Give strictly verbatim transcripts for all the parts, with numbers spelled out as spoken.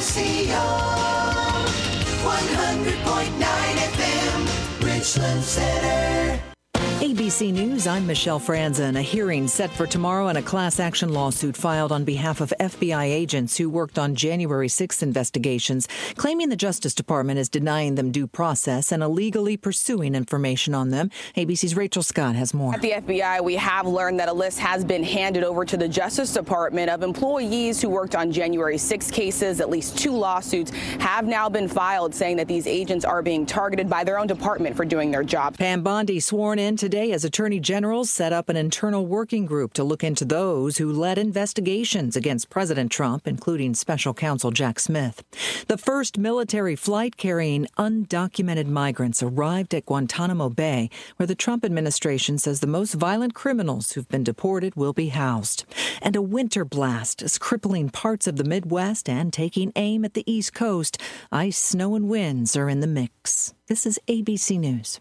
C O, one hundred point nine F M, Richland Center. A B C News, I'm Michelle Franzen. A hearing set for tomorrow in a class action lawsuit filed on behalf of F B I agents who worked on January sixth investigations, claiming the Justice Department is denying them due process and illegally pursuing information on them. A B C's Rachel Scott has more. At the F B I, we have learned that a list has been handed over to the Justice Department of employees who worked on January sixth cases. At least two lawsuits have now been filed saying that these agents are being targeted by their own department for doing their job. Pam Bondi sworn in today as Attorney General set up an internal working group to look into those who led investigations against President Trump, including Special Counsel Jack Smith. The first military flight carrying undocumented migrants arrived at Guantanamo Bay, where the Trump administration says the most violent criminals who've been deported will be housed. And a winter blast is crippling parts of the Midwest and taking aim at the East Coast. Ice, snow, and winds are in the mix. This is A B C News.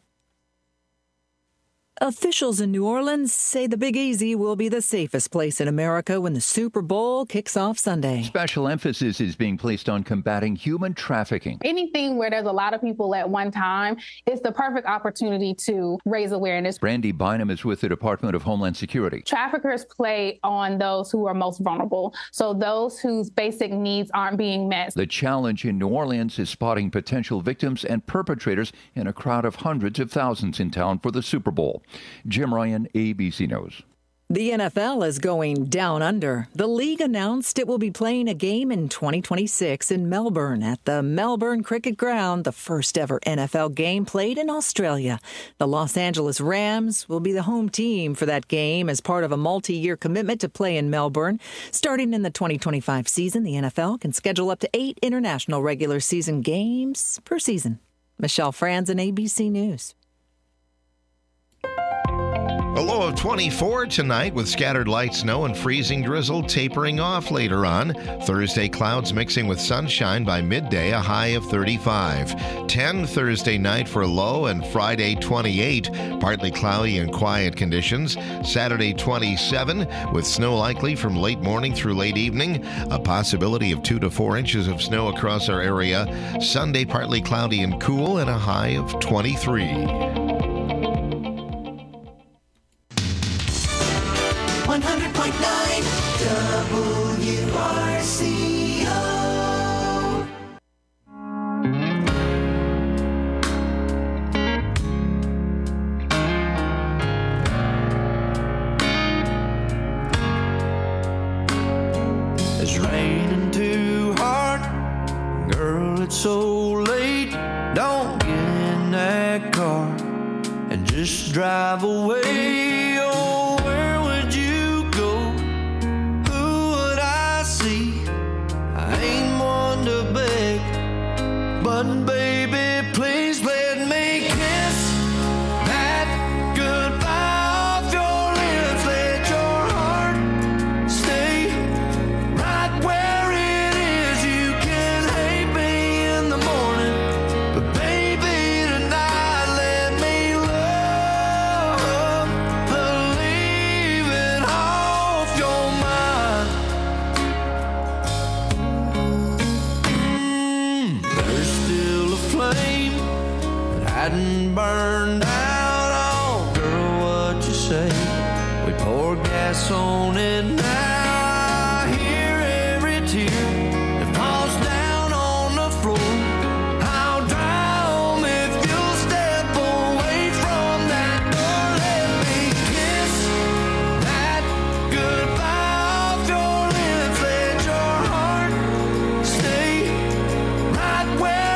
Officials in New Orleans say the Big Easy will be the safest place in America when the Super Bowl kicks off Sunday. Special emphasis is being placed on combating human trafficking. Anything where there's a lot of people at one time is the perfect opportunity to raise awareness. Brandy Bynum is with the Department of Homeland Security. Traffickers play on those who are most vulnerable, so those whose basic needs aren't being met. The challenge in New Orleans is spotting potential victims and perpetrators in a crowd of hundreds of thousands in town for the Super Bowl. Jim Ryan, A B C News. The N F L is going down under. The league announced it will be playing a game in twenty twenty-six in Melbourne at the Melbourne Cricket Ground, the first ever N F L game played in Australia. The Los Angeles Rams will be the home team for that game as part of a multi-year commitment to play in Melbourne. Starting in the twenty twenty-five season, the N F L can schedule up to eight international regular season games per season. Michelle Franzen, A B C News. A low of twenty-four tonight with scattered light snow and freezing drizzle tapering off later on. Thursday, clouds mixing with sunshine by midday, a high of thirty-five. ten Thursday night for a low, and Friday, twenty-eight. Partly cloudy and quiet conditions. Saturday, twenty-seven with snow likely from late morning through late evening. A possibility of two to four inches of snow across our area. Sunday, partly cloudy and cool, and a high of twenty-three. one hundred point nine W R C O. It's raining too hard, girl, it's so late. Don't get in that car and just drive away. But baby, please let me kiss that goodbye off your lips. Let your heart stay right where it is. You can hate me in the morning, but baby, tonight let me love the leaving off your mind. Flame that hadn't burned out. Oh, girl, what you say? We pour gas on it now. I hear every tear that falls down on the floor. I'll drown if you'll step away from that door. Let me kiss that goodbye off your lips. Let your heart stay right where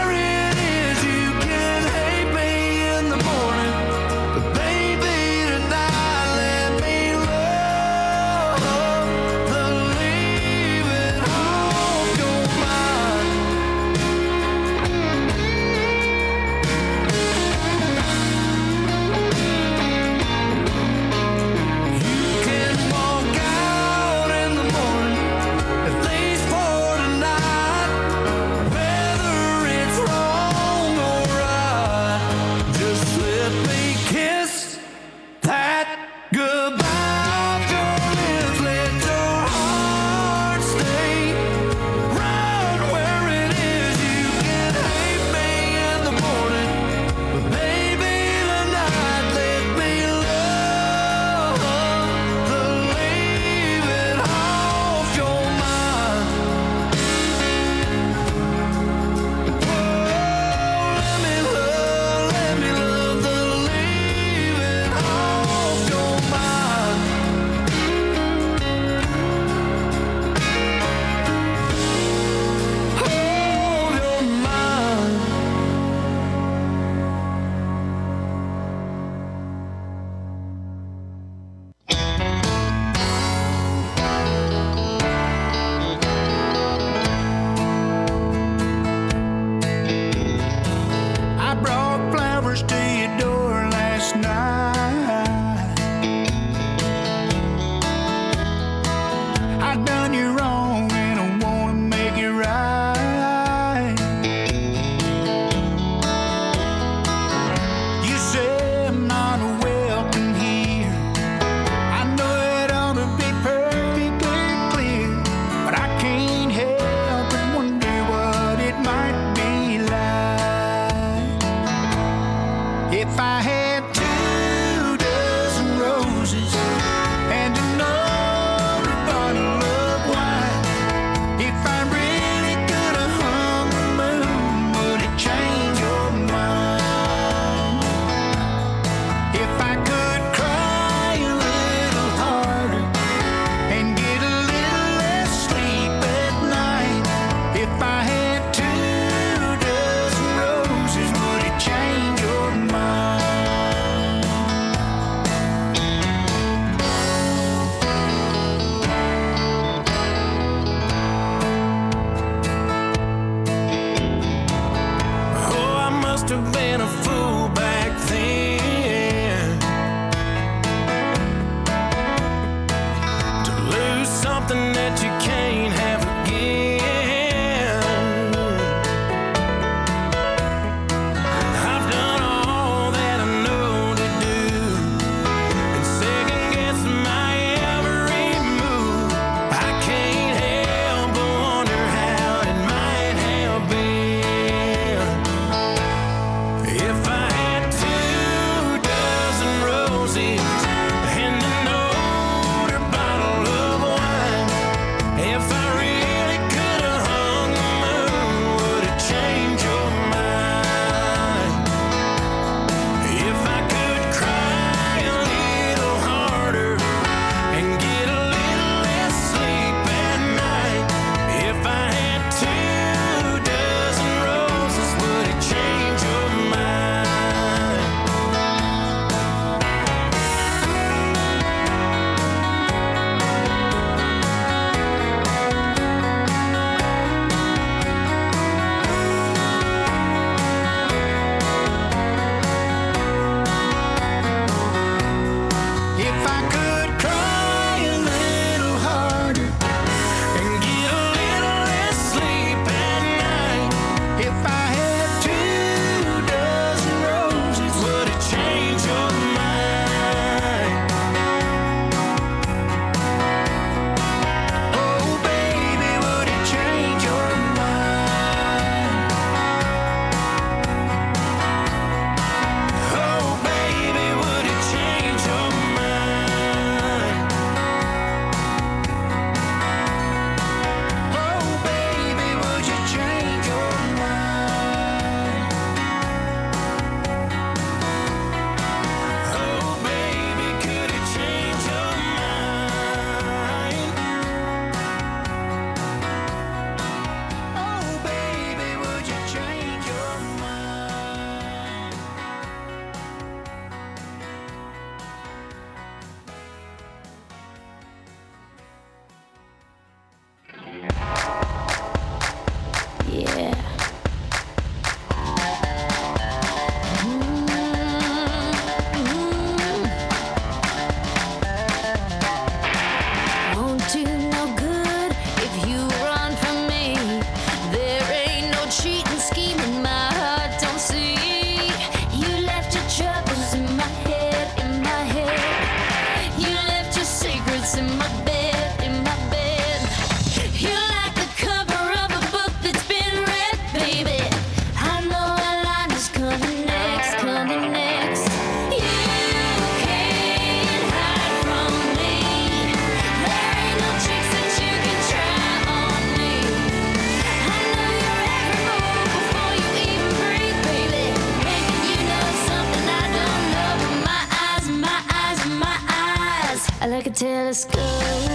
If I could cry a little harder and get a little less sleep at night, if I had two dozen roses, would it change your mind? Oh, baby, would it change your mind? Oh, baby, would it change your mind? Oh, baby, would you change your mind? Oh, baby, could it change your mind? Oh, baby, would you change your mind? Yeah. Won't do no good if you run from me. There ain't no cheating, scheming, my heart don't see. You left your troubles in my head, in my head. You left your secrets in my bed, in my bed. You're like the cover of a book that's been read, baby. I know a line is coming next, coming next. You can't hide from me. There ain't no tricks that you can try on me. I know your every move before you even breathe, baby. Making you know something I don't know, but my eyes, my eyes, my eyes are like a telescope.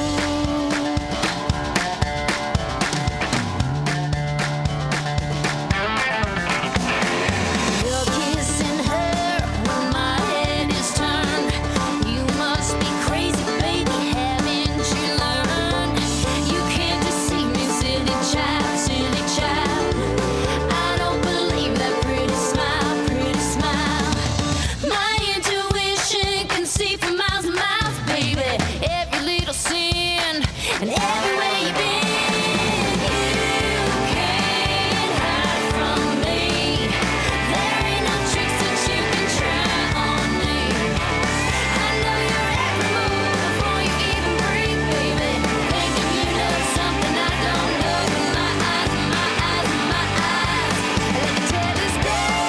You're kissing her when my head is turned. You must be crazy, baby, haven't you learned? You can't deceive me, silly child, silly child. I don't believe that pretty smile, pretty smile. My intuition can see for miles and miles, baby. Every little sin and everywhere you've been. You can't hide from me. There ain't no tricks that you can try on me. I know your every move before you even breathe, baby. Thinking you know something I don't know, but my eyes, my eyes, my eyes are like a telescope.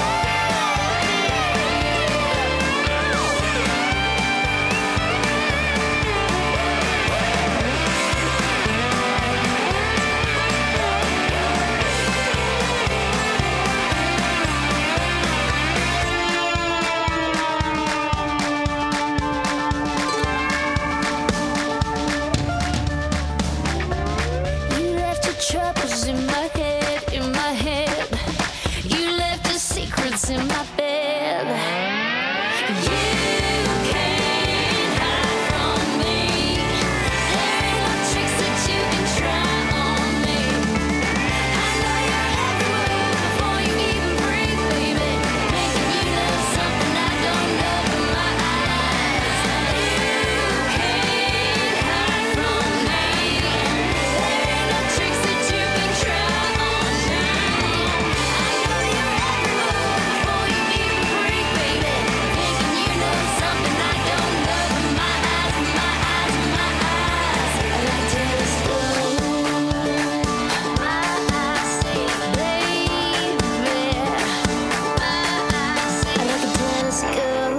You left your troubles in my head, in my head. You left your secrets in my bed. You can't hide from me. There ain't no tricks that you can try on me. I know your every move before you even breathe, baby. Making you know something I don't know, but my eyes. You can't hide from me. There ain't no tricks that you can try on me. I know your every move before you even breathe, baby. Thinking you know something I don't know, but my eyes, my eyes, my eyes are like a telescope. My eyes see, baby. My eyes see are like a telescope.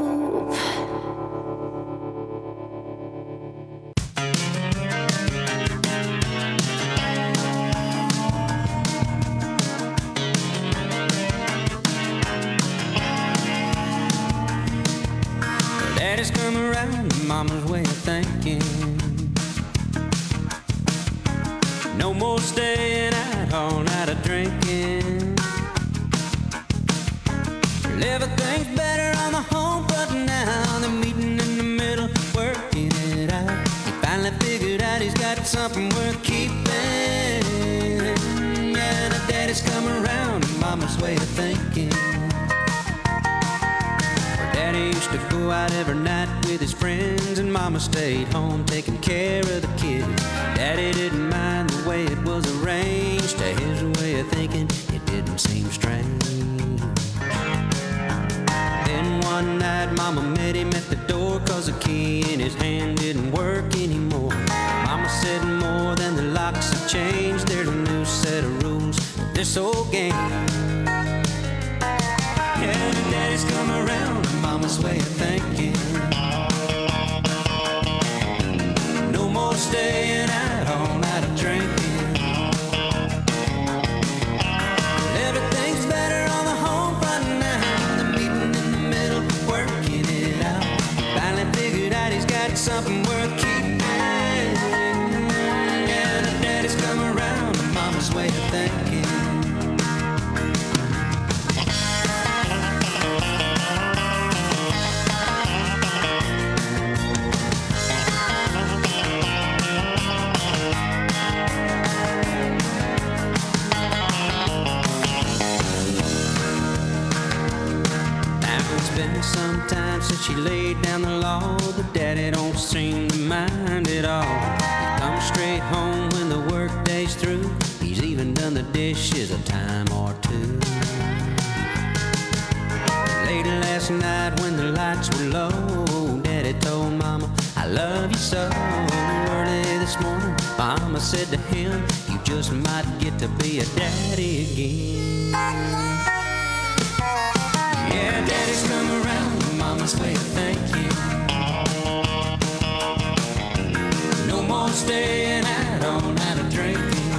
Daddy's come around to mama's way of thinking. No more staying out all night of drinking. Well, everything's better on the home, but now they're meeting in the middle, working it out. He finally figured out he's got something worth keeping. Yeah, the daddy's come around to mama's way of thinking. Daddy used used to go out every night with his friends, and Mama stayed home taking care of the kids. Daddy didn't mind the way it was arranged. To his way of thinking, it didn't seem strange. Then one night Mama met him at the door, 'cause the key in his hand didn't work anymore. Mama said more than the locks have changed. There's a new set of rules to this old game. Yeah, the daddy's come around to Mama's way of thinking. No more staying out all night of drinking. Everything's better on the home front now. The meeting in the middle, working it out. Finally figured out he's got something worth keeping. Yeah, the daddy's come around to Mama's way of thinking. Sometimes since she laid down the law, the daddy don't seem to mind at all. He comes straight home when the work day's through. He's even done the dishes a time or two. Late last night when the lights were low, Daddy told Mama, I love you so. Early this morning, Mama said to him, you just might get to be a daddy again. Yeah, Daddy's come around to Mama's way of thinking. No more staying out all night of drinking.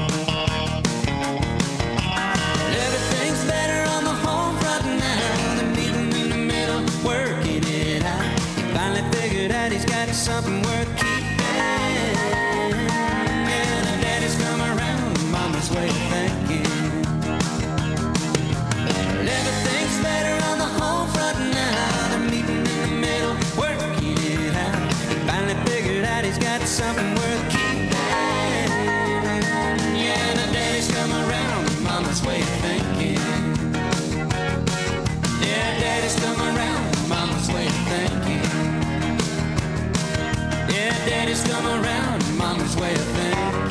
Everything's better on the home front now. The meeting in the middle, working it out. He finally figured out he's got something worth keeping. Yeah, the Daddy's come around to Mama's way of thinking. Everything's better on the home front now. The meeting in the middle, working it out. Finally figured out he's got something worth keeping. Yeah, the daddy's come around to Mama's way of thinking. Yeah, daddy's come around to Mama's way of thinking. Yeah, daddy's come around to Mama's way of thinking.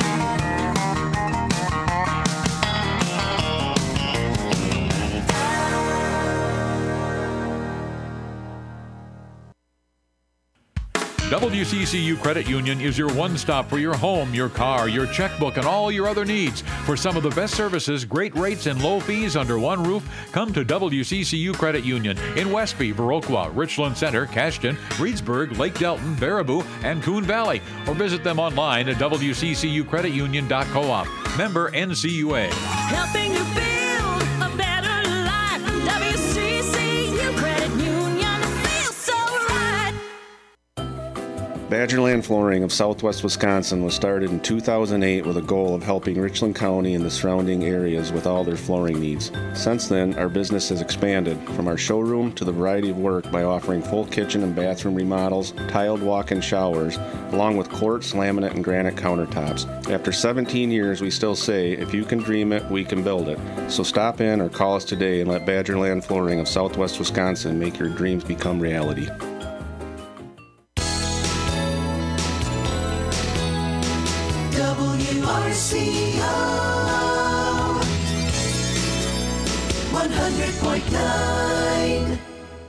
W C C U Credit Union is your one-stop for your home, your car, your checkbook, and all your other needs. For some of the best services, great rates, and low fees under one roof, come to W C C U Credit Union in Westby, Viroqua, Richland Center, Cashton, Reedsburg, Lake Delton, Baraboo, and Coon Valley. Or visit them online at w c c u credit union dot coop. Member N C U A. Helping you build a better life. W C C U Credit Union feels so right. Badgerland Flooring of Southwest Wisconsin was started in two thousand eight with a goal of helping Richland County and the surrounding areas with all their flooring needs. Since then, our business has expanded from our showroom to the variety of work by offering full kitchen and bathroom remodels, tiled walk-in showers, along with quartz, laminate, and granite countertops. After seventeen years, we still say, if you can dream it, we can build it. So stop in or call us today and let Badgerland Flooring of Southwest Wisconsin make your dreams become reality. W R C O one hundred point nine.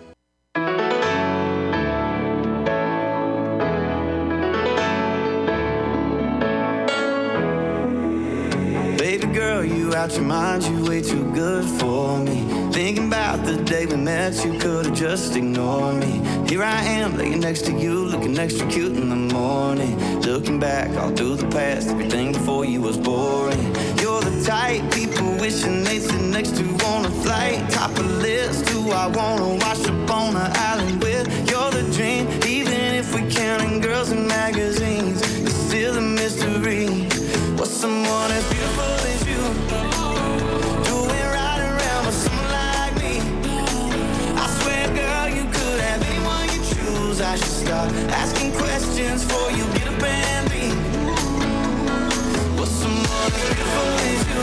Baby girl, you out your mind, you way too good for me. Thinking about the day we met, you could've just ignored me. Here I am, laying next to you, looking extra cute in the morning. Looking back all through the past, everything before you was boring. You're the type people wishing they'd sit next to on a flight. Top of the list, who I wanna wash up on an island with. You're the dream, even if we counting girls in magazines. It's still a mystery. What's someone as beautiful as you doing right around with someone like me? I swear, girl, you could have anyone you choose. I should start asking questions before you get up and leave. What's someone as beautiful as you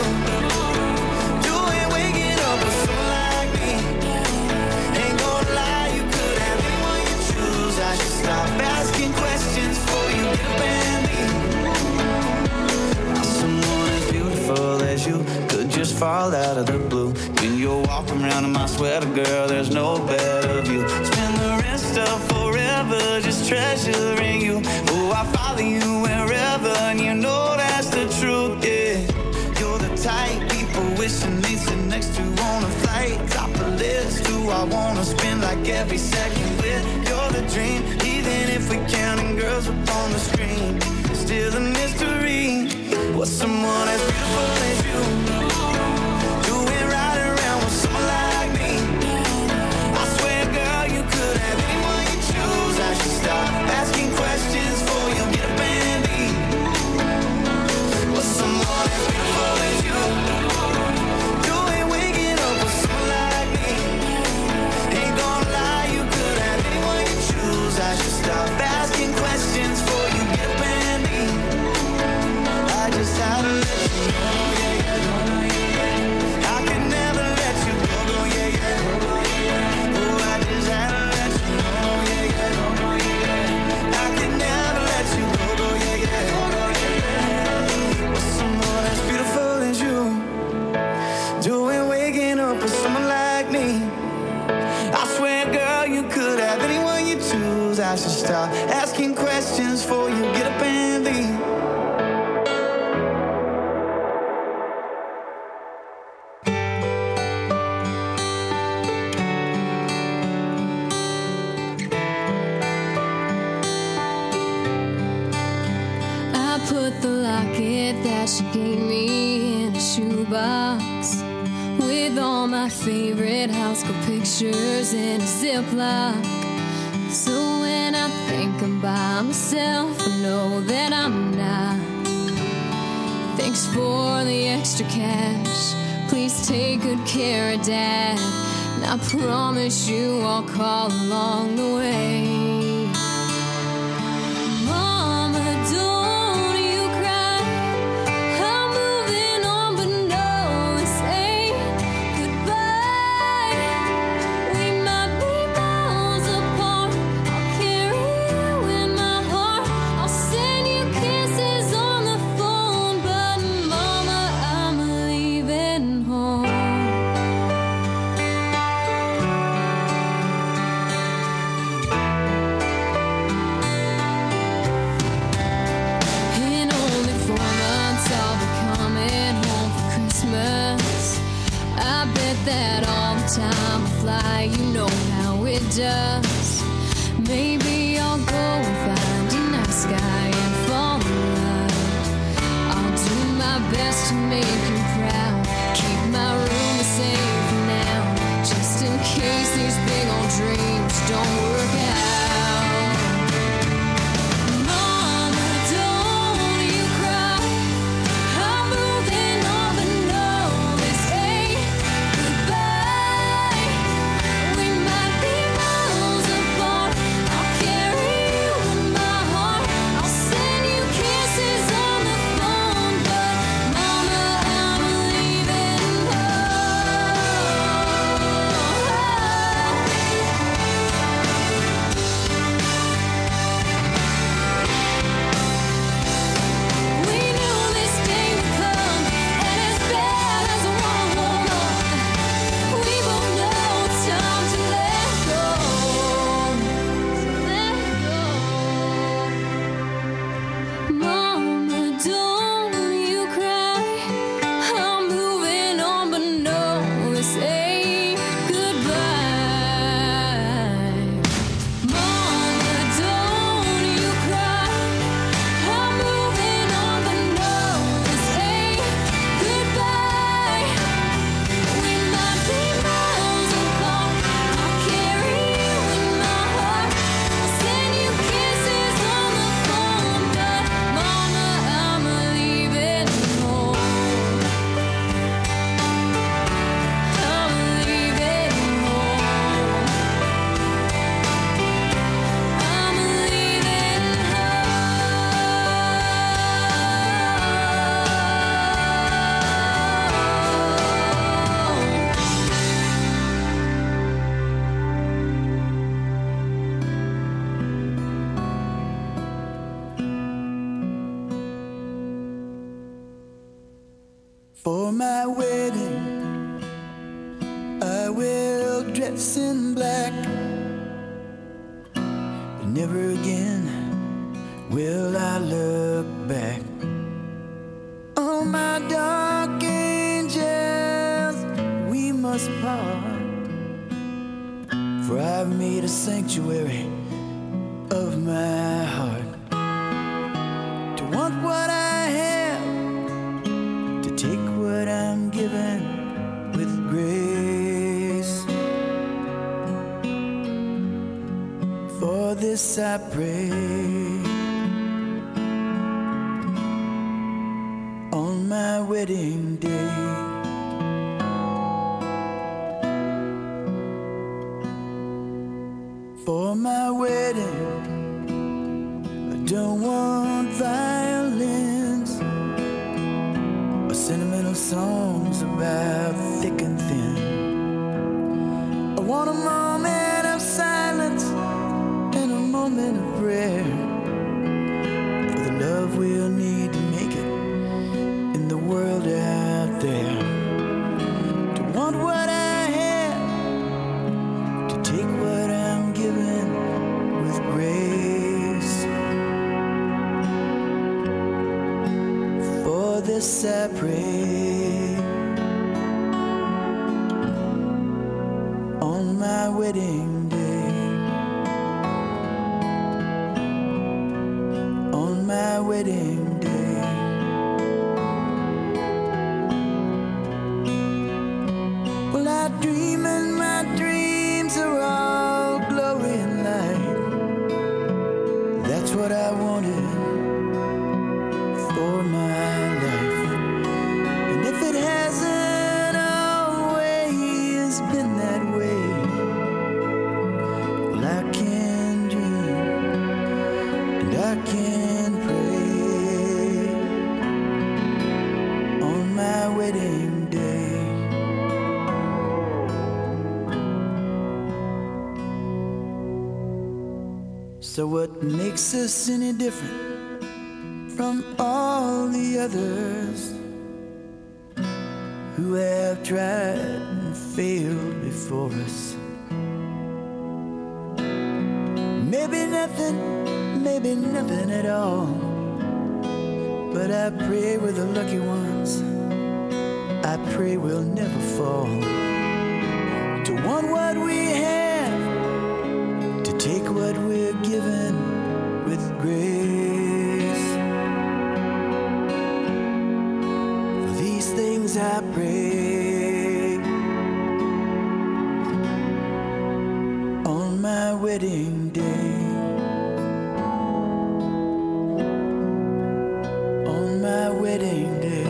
doing waking up with someone like me? Ain't gonna lie, you could have fall out of the blue. When you're walking around in my sweater, girl, there's no better view. Spend the rest of forever just treasuring you. Oh, I follow you wherever, and you know that's the truth, yeah. You're the type people wishing they sit next to on a flight. Top of list, who I wanna spend like every second with. You're the dream, even if we counting girls up on the screen. Still a mystery. What's someone as beautiful as you doing right around with someone like me? I swear, girl, you could have anyone you choose. I should stop asking questions for you, get up and leave. What's someone as beautiful as you doing, waking up with someone like me? Ain't gonna lie, you could have anyone you choose. I should stop asking questions for you, get up and leave. I just had to let you know, yeah, yeah. I could never let you go, go, yeah, yeah. Oh, I just had to let you know, yeah, yeah. I could never let you go, go, yeah, yeah. With someone as beautiful as you, doing waking up with someone like me. I swear, girl, you could have anyone you choose. I should stop asking questions for you, get up and leave. I put the locket that she gave me in a shoebox with all my favorite high school pictures in a Ziploc. So when I think I'm by myself, I know that I'm not. Thanks for the extra cash. Please take good care of Dad. And I promise you I'll call along the way. Mama, don't you cry. I'm moving on, but no, this ain't goodbye. We might be miles apart. I'll carry you in my heart. I'll send you kisses on the phone, but Mama, I'm leaving home. For my wedding, I will dress in black. And never again will I look back. Oh, my dark angels, we must part. For I've made a sanctuary of my heart. To want what I have, to take what I'm given with grace. For this I pray on my wedding day. For my wedding, I don't want violins or sentimental songs about thick and thin. I want a moment of silence and a moment of prayer for the love we'll need to make it in the world out there. To want what I have, to take what I'm given with grace. For this I pray on my wedding day. On my wedding day. Well, I dream and my dreams are all glory and light. That's what I wanted for my life. And if it hasn't always been that way, well, I can dream and I can pray on my wedding day. So what makes us any different from all the others who have tried and failed before us? Maybe nothing, maybe nothing at all. But I pray we're the lucky ones. I pray we'll never fall. To want what we have, to take what we're given with grace. For these things I pray on my wedding day. On my wedding day.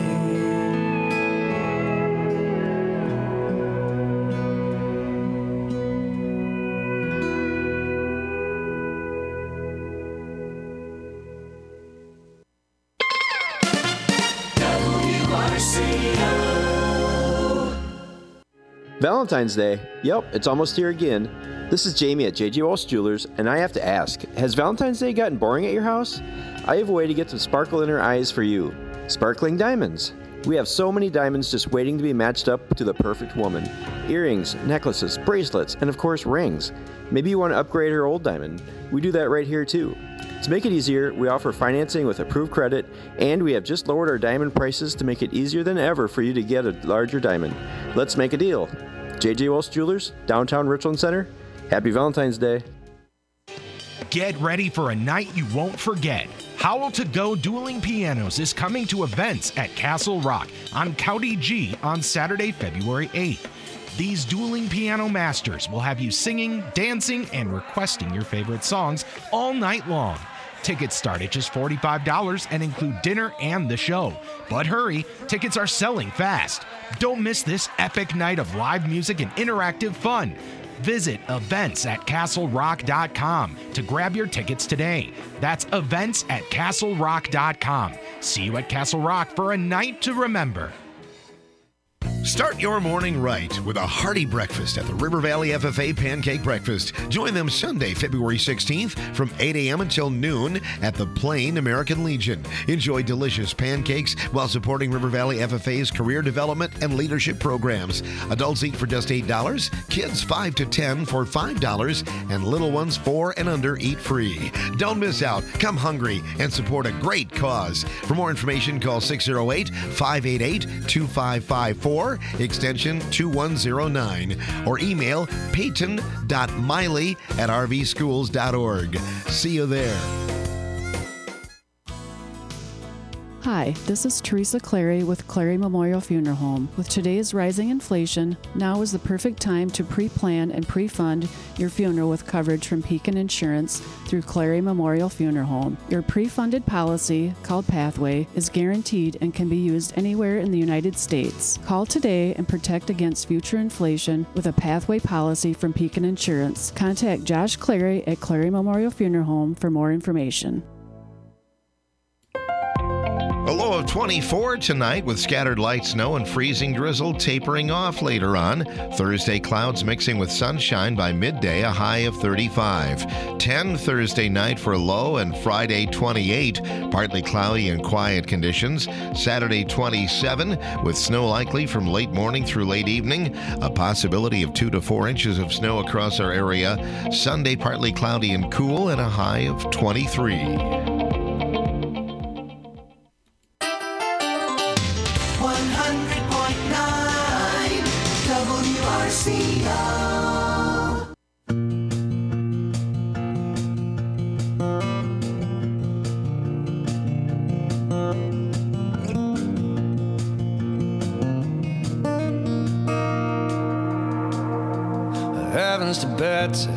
Valentine's Day. Yep, it's almost here again. This is Jamie at J J Walsh Jewelers, and I have to ask, has Valentine's Day gotten boring at your house? I have a way to get some sparkle in her eyes for you. Sparkling diamonds. We have so many diamonds just waiting to be matched up to the perfect woman. Earrings, necklaces, bracelets, and of course rings. Maybe you want to upgrade her old diamond. We do that right here too. To make it easier, we offer financing with approved credit, and we have just lowered our diamond prices to make it easier than ever for you to get a larger diamond. Let's make a deal. J J Walsh Jewelers, downtown Richland Center. Happy Valentine's Day. Get ready for a night you won't forget. Howl to Go Dueling Pianos is coming to events at Castle Rock on County G on Saturday, February eighth. These dueling piano masters will have you singing, dancing, and requesting your favorite songs all night long. Tickets start at just forty-five dollars and include dinner and the show. But hurry, tickets are selling fast. Don't miss this epic night of live music and interactive fun. Visit events at castle rock dot com to grab your tickets today. That's events at castle rock dot com. See you at Castle Rock for a night to remember. Start your morning right with a hearty breakfast at the River Valley F F A Pancake Breakfast. Join them Sunday, February sixteenth from eight a.m. until noon at the Plain American Legion. Enjoy delicious pancakes while supporting River Valley F F A's career development and leadership programs. Adults eat for just eight dollars, kids five to ten for five dollars, and little ones four and under eat free. Don't miss out. Come hungry and support a great cause. For more information, call six oh eight, five eight eight, two five five four, extension two one oh nine, or email peyton.miley at r v schools dot org. See you there. Hi, this is Teresa Clary with Clary Memorial Funeral Home. With today's rising inflation, now is the perfect time to pre-plan and pre-fund your funeral with coverage from Pekin Insurance through Clary Memorial Funeral Home. Your pre-funded policy, called Pathway, is guaranteed and can be used anywhere in the United States. Call today and protect against future inflation with a Pathway policy from Pekin Insurance. Contact Josh Clary at Clary Memorial Funeral Home for more information. A low of twenty-four tonight with scattered light snow and freezing drizzle tapering off later on. Thursday, clouds mixing with sunshine by midday, a high of thirty-five. ten Thursday night for a low, and Friday twenty-eight. Partly cloudy and quiet conditions. Saturday twenty-seven with snow likely from late morning through late evening. A possibility of two to four inches of snow across our area. Sunday partly cloudy and cool, and a high of twenty-three. W R C O. Heavens to Betsy,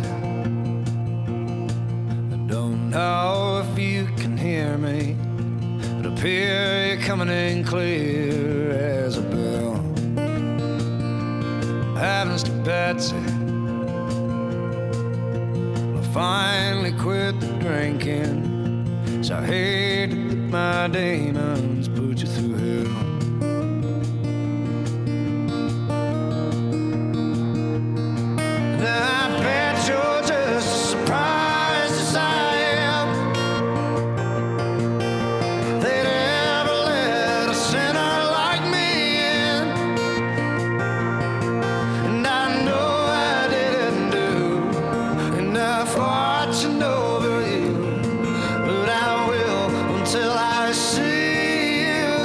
I don't know if you can hear me, but up here you're coming in clear as a bell. Heavens to Betsy, I finally quit the drinking, so I hate that my demons put you through hell. I bet you're just as surprised as I am. They'd ever let a sinner like me in, and I know I didn't do enough watching over you, but I will until I see you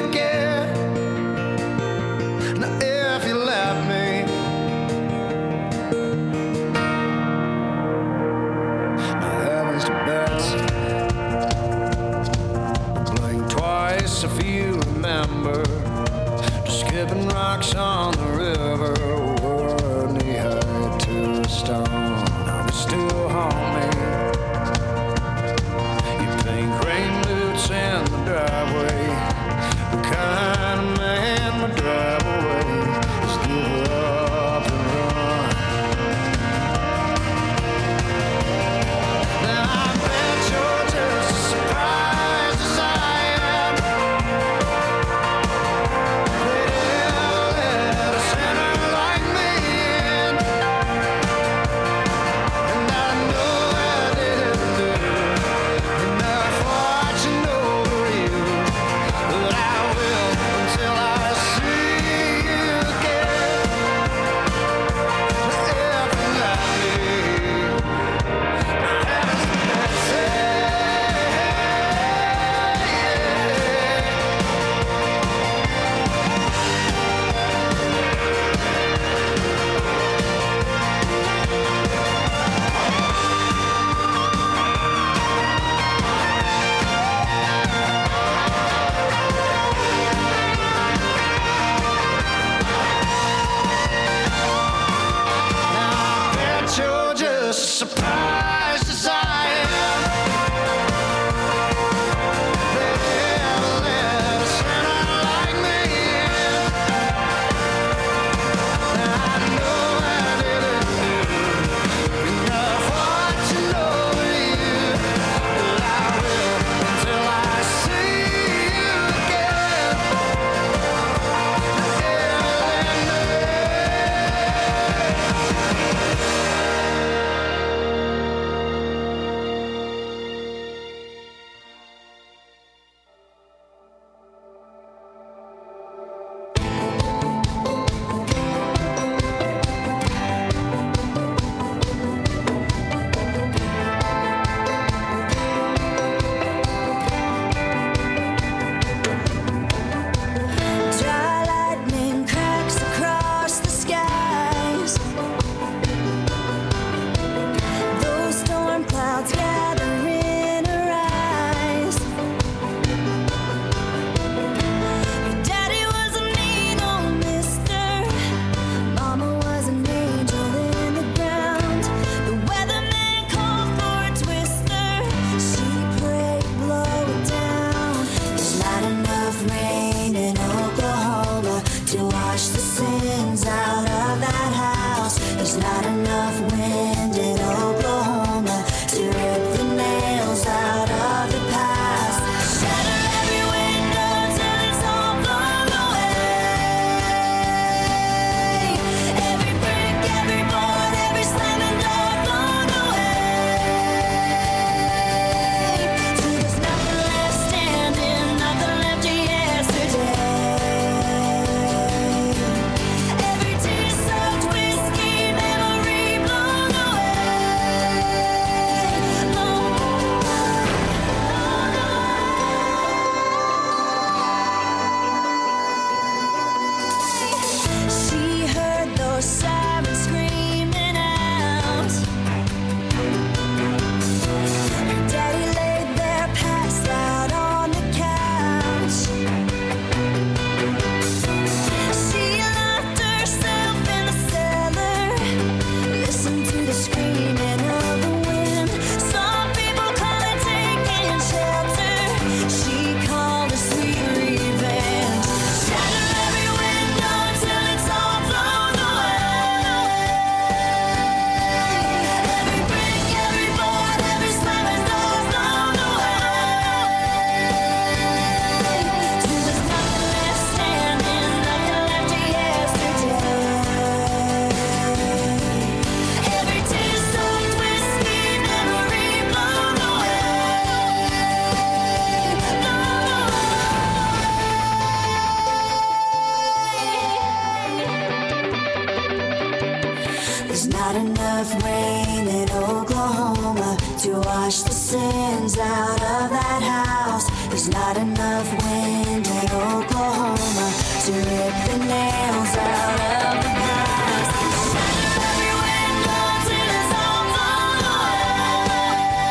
hands out of that house. There's not enough wind in Oklahoma to rip the nails out of the past. Every wind blows in its own blown away.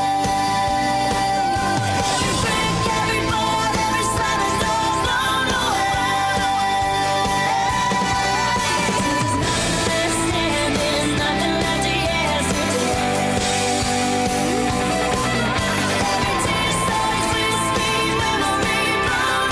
Every brick, every board, every slam is all blown away. There's nothing left standing, nothing left to yesterday. Every tear soaks with sweet memory blown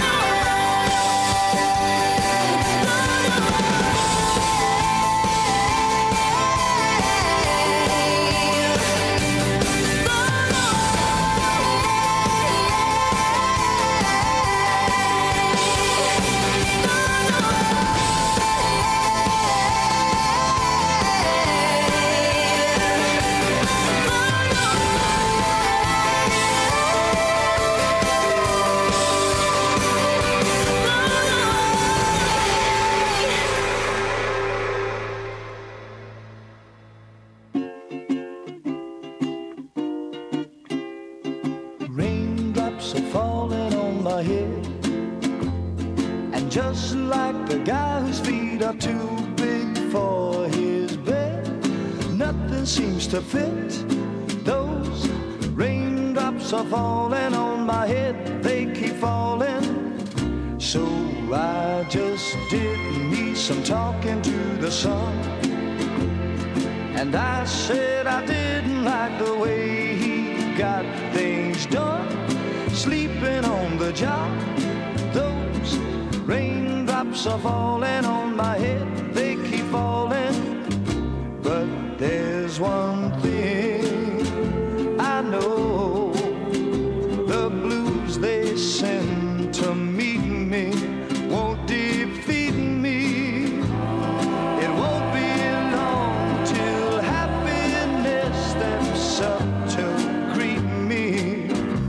Raindrops are falling on my head, and just like the guy whose feet are too big for his bed, nothing seems to fit. Those raindrops are falling on my head, they keep falling. So I just did me some talking to the sun, and I said I didn't like the way he got things done, sleeping on the job. Those raindrops are falling on my head, they keep falling. But there's one thing I know, the blues they send to meet me won't defeat me. It won't be long till happiness steps up to greet me.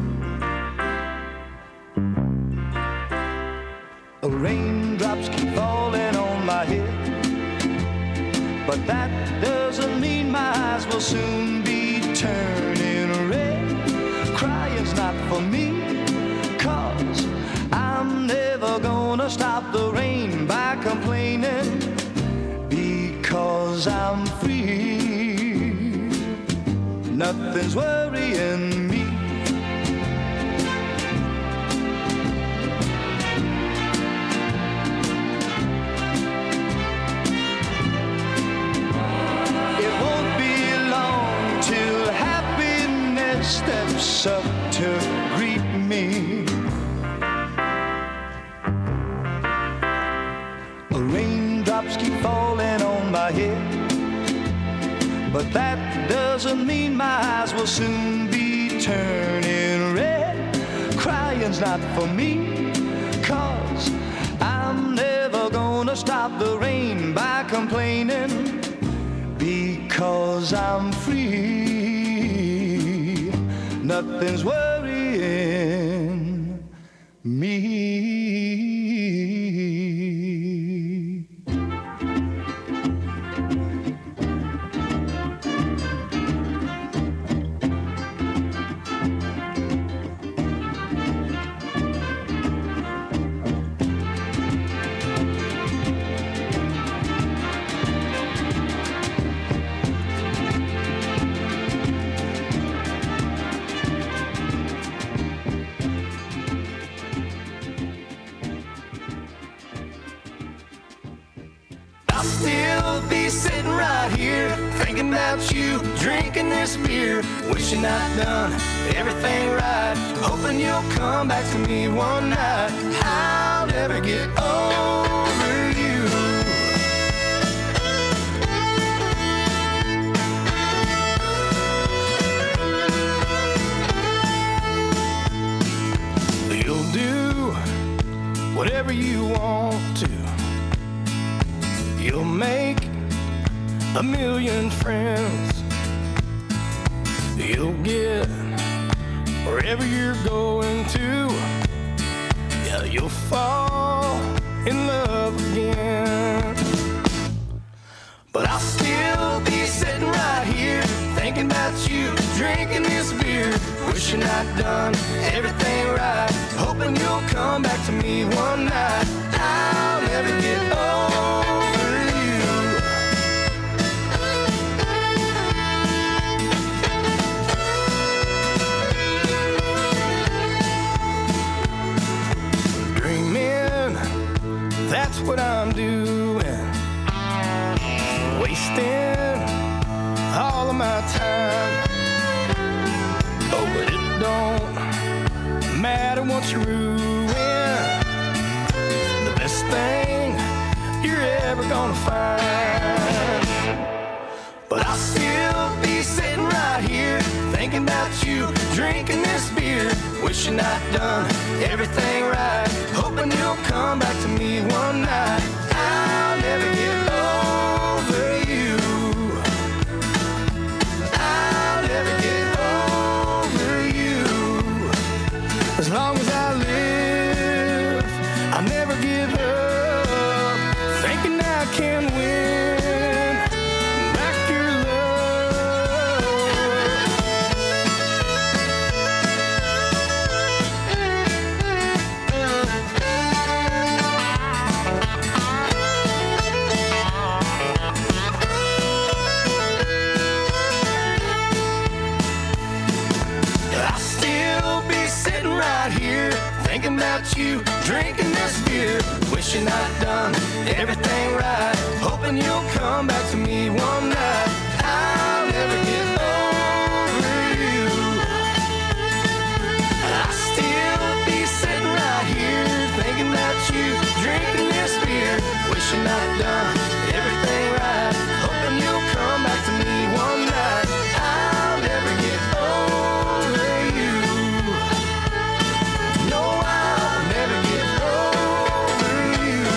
Raindrops keep falling on my head, but that doesn't mean my eyes will soon be turning red. Crying's not for me, 'cause I'm never gonna stop the rain by complaining, because I'm free. Nothing's worrying me. It won't be long till happiness steps up to greet me. Raindrops keep falling on my head, but that doesn't mean my eyes will soon be turning red. Crying's not for me, 'cause I'm never gonna stop the rain by complaining, because I'm free. Nothing's worrying me. I'll still be sitting right here, thinking about you, drinking this beer, wishing I'd done everything right, hoping you'll come back to me one night. I'll never get over you. You'll do whatever you want to. You'll make a million friends. You'll get wherever you're going to. Yeah, you'll fall in love again. But I'll still be sitting right here, thinking thinking about you, drinking this beer, wishing I'd done everything right, hoping you'll come back to me one night. I'll never get over you. Dreaming, that's what I'm doing, wasting all of my time. Oh, but it don't matter once you ruin the best thing you're ever gonna find. But I'll still be sitting right here, thinking about you, drinking this beer, wishing I'd done everything right, hoping you'll come back to me one night. I'll never get over you. I'll never get over you. As long as I live, I'll never give up, thinking I can win back your I'll still be sitting right here, thinking about you, drinking this beer, wishing I'd done everything right, hoping you'll come back to me one night. I'll never get over you. I'll still be sitting right here, thinking about you, drinking this beer, wishing I'd done everything right, hoping you'll come back to me one night. I'll never get over you. No, I'll never get over you.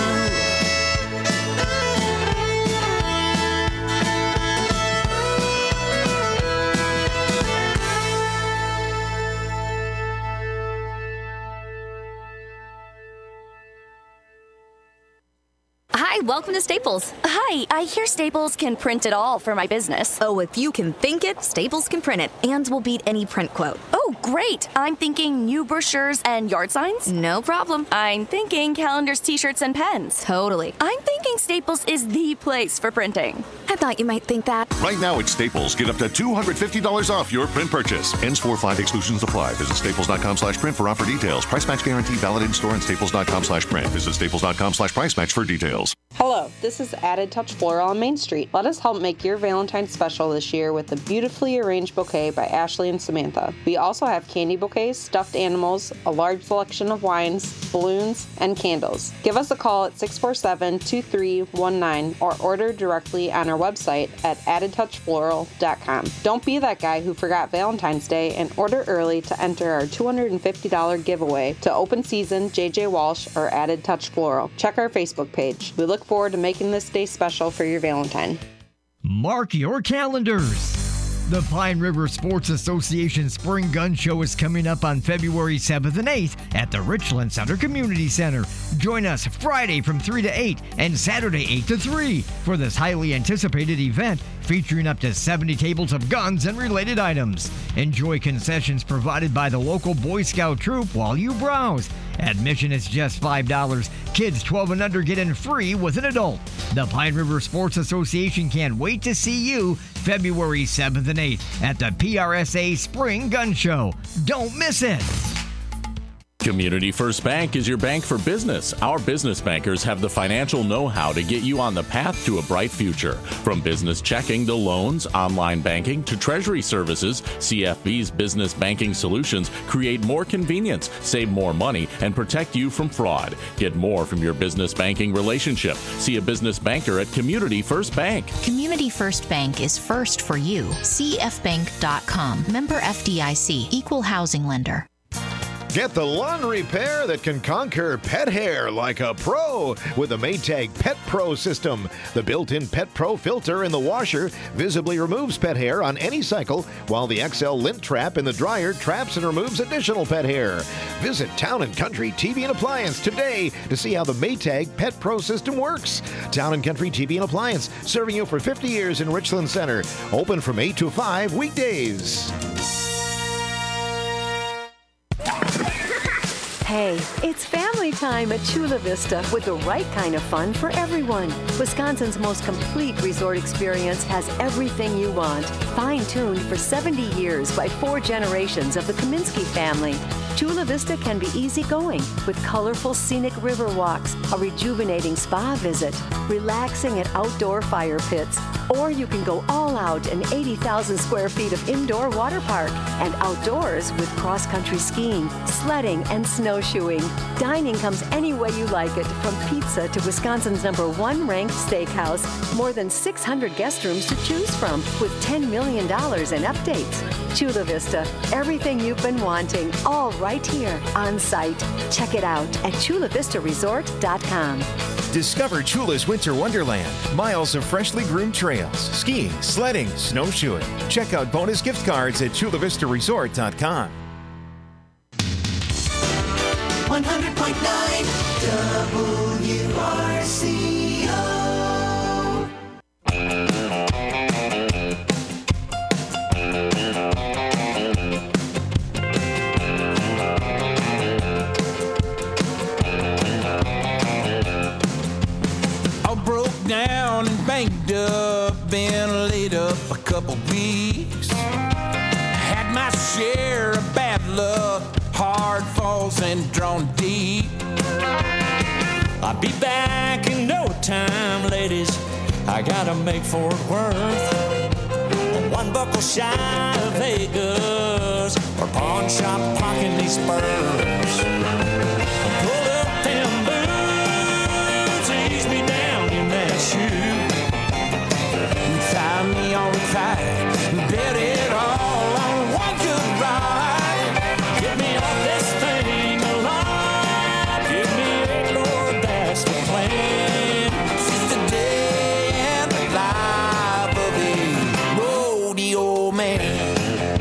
Hi, welcome to Staples. Hi, I hear Staples can print it all for my business. Oh, if you can think it, Staples can print it, and will beat any print quote. Oh, great. I'm thinking new brochures and yard signs. No problem. I'm thinking calendars, t-shirts, and pens. Totally. I'm thinking Staples is the place for printing. I thought you might think that. Right now at Staples, get up to two hundred fifty dollars off your print purchase. Ends four five exclusions apply. Visit staples.com slash print for offer details. Price match guarantee valid in store and staples.com slash print. Visit staples.com slash price match for details. Hello, this is Added Touch Floral on Main Street. Let us help make your Valentine's special this year with a beautifully arranged bouquet by Ashley and Samantha. We also have candy bouquets, stuffed animals, a large selection of wines, balloons, and candles. Give us a call at six four seven, two three one nine or order directly on our website at added touch floral dot com. Don't be that guy who forgot Valentine's Day and order early to enter our two hundred fifty dollars giveaway to Open Season, J J Walsh, or Added Touch Floral. Check our Facebook page. We look forward to making this day special for your Valentine. Mark your calendars. The Pine River Sports Association Spring Gun Show is coming up on February seventh and eighth at the Richland Center Community Center. Join us Friday from three to eight and Saturday eight to three for this highly anticipated event featuring up to seventy tables of guns and related items. Enjoy concessions provided by the local Boy Scout troop while you browse. Admission is just five dollars. Kids twelve and under get in free with an adult. The Pine River Sports Association can't wait to see you February seventh and eighth at the P R S A Spring Gun Show. Don't miss it. Community First Bank is your bank for business. Our business bankers have the financial know-how to get you on the path to a bright future. From business checking to loans, online banking to treasury services, C F B's business banking solutions create more convenience, save more money, and protect you from fraud. Get more from your business banking relationship. See a business banker at Community First Bank. Community First Bank is first for you. C F bank dot com. Member F D I C. Equal housing lender. Get the lawn repair that can conquer pet hair like a pro with the Maytag Pet Pro system. The built-in Pet Pro filter in the washer visibly removes pet hair on any cycle, while the X L lint trap in the dryer traps and removes additional pet hair. Visit Town and Country T V and Appliance today to see how the Maytag Pet Pro system works. Town and Country T V and Appliance, serving you for fifty years in Richland Center. Open from eight to five weekdays. Hey, it's family time at Chula Vista with the right kind of fun for everyone. Wisconsin's most complete resort experience has everything you want. Fine-tuned for seventy years by four generations of the Kaminsky family. Chula Vista can be easygoing with colorful scenic river walks, a rejuvenating spa visit, relaxing at outdoor fire pits, or you can go all out in eighty thousand square feet of indoor water park and outdoors with cross-country skiing, sledding, and snowshoeing. Dining comes any way you like it, from pizza to Wisconsin's number one ranked steakhouse. More than six hundred guest rooms to choose from with ten million dollars in updates. Chula Vista, everything you've been wanting, all right here on site. Check it out at chula vista resort dot com. Discover Chula's Winter Wonderland. Miles of freshly groomed trails, skiing, sledding, snowshoeing. Check out bonus gift cards at chula vista resort dot com. one hundred point nine W R C O. All broke down and banged up, been laid up a couple weeks. Had my share of bad luck, hard falls and drawn deep. I'll be back in no time, ladies. I gotta make Fort Worth. One buckle shy of Vegas, or pawn shop pocketing these spurs. Pull up them boots, ease me down in that shoe. Tie me on tight, bet it all on one good ride. Get me off this thing alive. Give me a Lord, that's the plan. Since the day and the life of a rodeo man.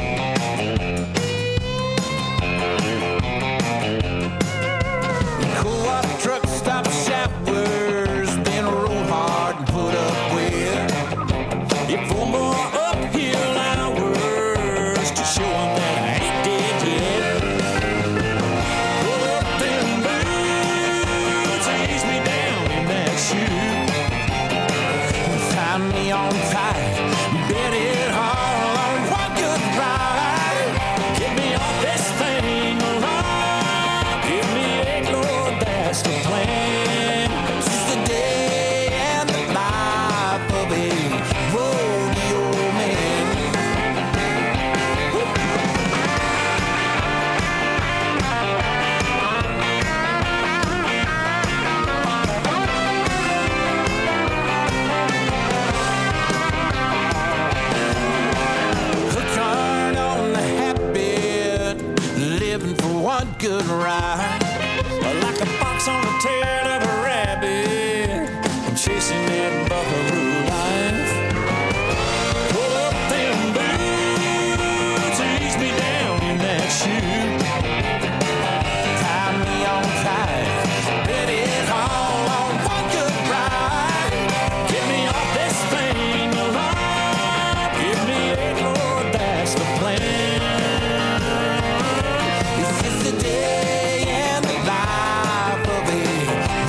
Cool water truck stop showers, been roll hard and put up with. If four more uphill hours to show 'em that I ain't dead yet. Pull up them boots, ease me down in that shoe. Tie me on tight, bet it all on one good ride. Get me off this thing alive. Give me a Lord, that's the plan. Since the day and the life of a rodeo man. Hook on on the habit, living for one good ride. Like a fox on the tail of a rabbit, I'm chasing that buckaroo life. Pull up them boots, ease me down in that shoe. Tie me on tight, bet it all on one good ride. Get me off this thing alive. Give me a Lord, that's the plan. This is the day and the life of a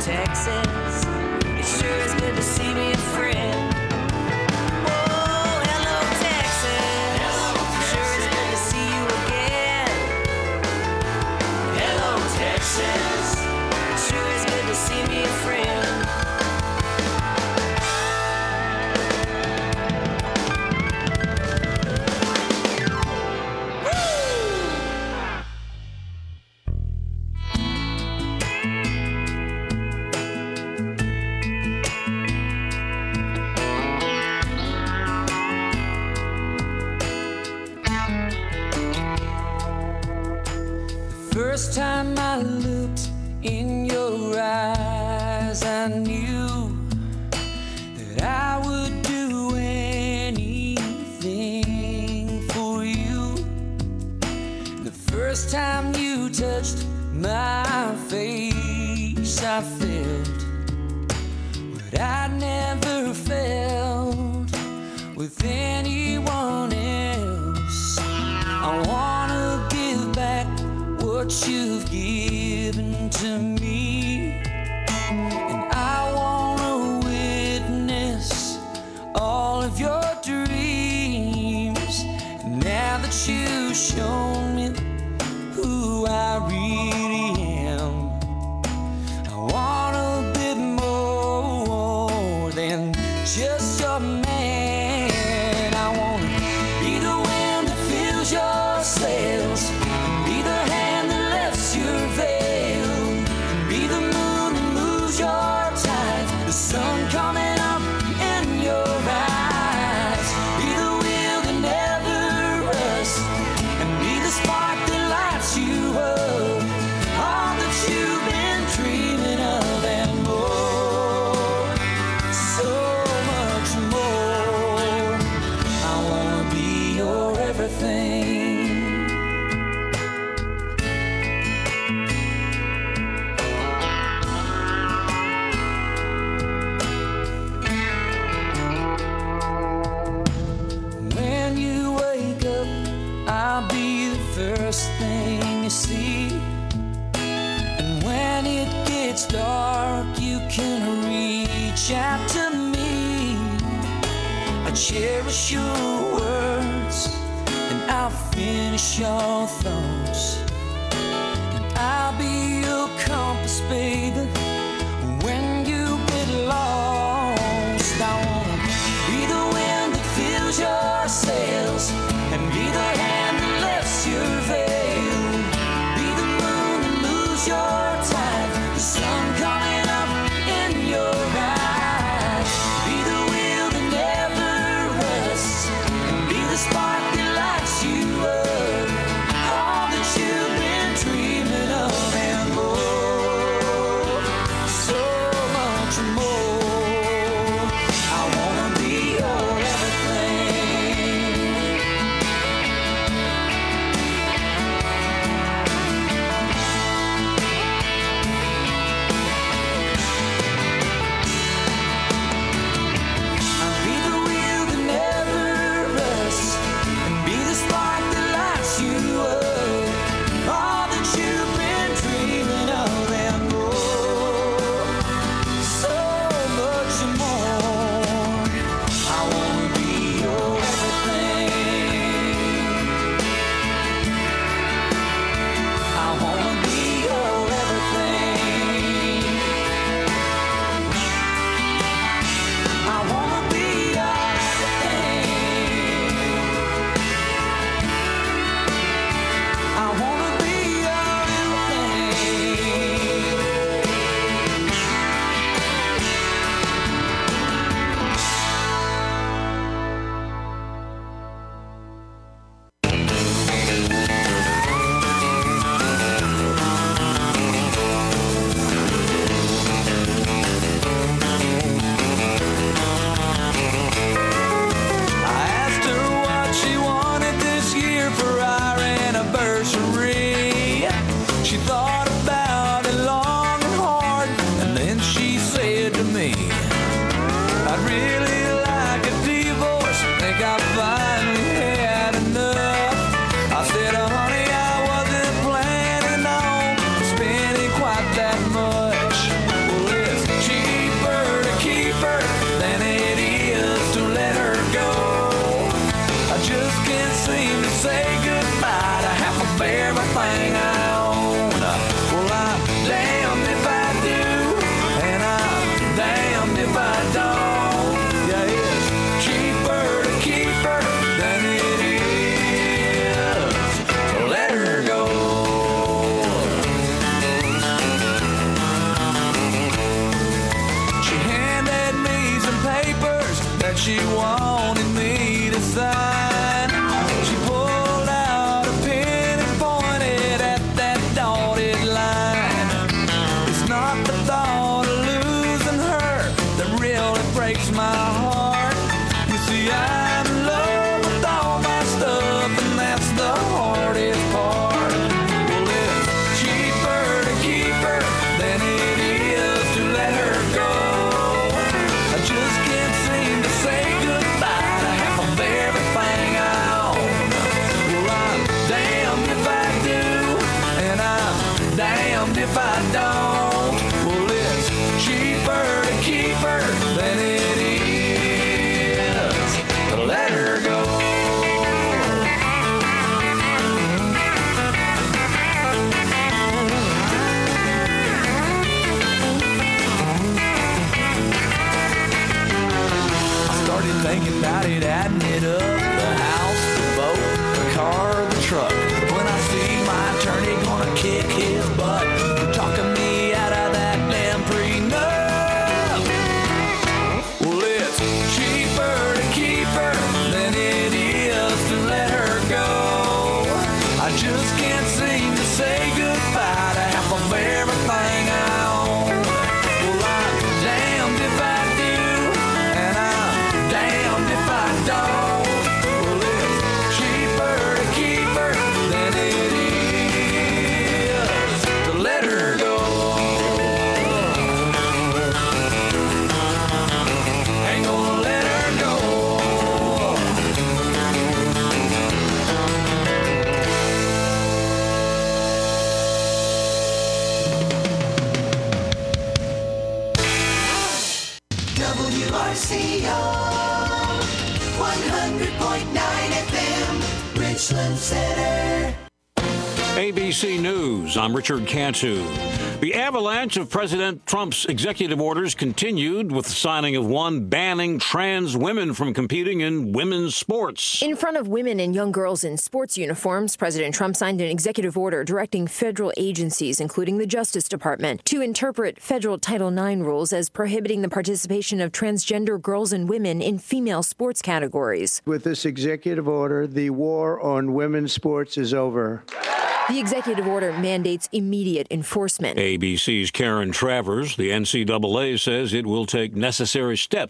Texas. It sure is good to see me a friend. Oh, hello, Texas. Sure is good to see you again. Hello, Texas. Sure is good to see me a friend. First time I looked in your eyes, I knew that I would do anything for you. The first time you touched my face, I felt what I'd never felt with anyone else. I wanna give back what you've given to me, and I wanna witness all of your dreams. And now that you've shown me who I really am, I want a bit more than just a man. I wanna be the wind that fills your sails, be the hand that lifts your veil, be the moon that moves your tides, the sun coming up in your eyes, be the wheel that never rusts, and be the spark that lights you up, all that you've been dreaming of and more, so much more. I wanna be your everything. When you wake up, I'll be the first thing you see. And when it gets dark, you can reach out to me. I cherish your words, and I'll finish your thoughts. And I'll be your compass, baby, when you get lost. I wanna be the wind that fills your sails, and be the hand that lifts your veil, be the moon that moves your tide, the sun coming up in your eyes, be the wheel that never rusts, and be the spark that lights you up, all that you've been dreaming of and more, so much more. I wanna be your everything. I'll be the wheel that never rusts, and be the spark that lights you up, all that you've been dreaming of and more, so much more. I wanna be your everything. I wanna be your everything. I wanna be your everything. I wanna be your I asked her what she wanted this year for our anniversary. She thought about it long and hard, and then she said to me, I'd really like a divorce, think I finally had enough. I said, oh, honey, I wasn't planning on spending quite that much. Well, it C O, one hundred point nine F M, Richland Center. A B C News, I'm Richard Cantu. The avalanche of President Trump's executive orders continued with the signing of one banning trans women from competing in women's sports. In front of women and young girls in sports uniforms, President Trump signed an executive order directing federal agencies, including the Justice Department, to interpret federal Title nine rules as prohibiting the participation of transgender girls and women in female sports categories. With this executive order, the war on women's sports is over. The executive order mandates immediate enforcement. A B C's Karen Travers, the N C double A says it will take necessary steps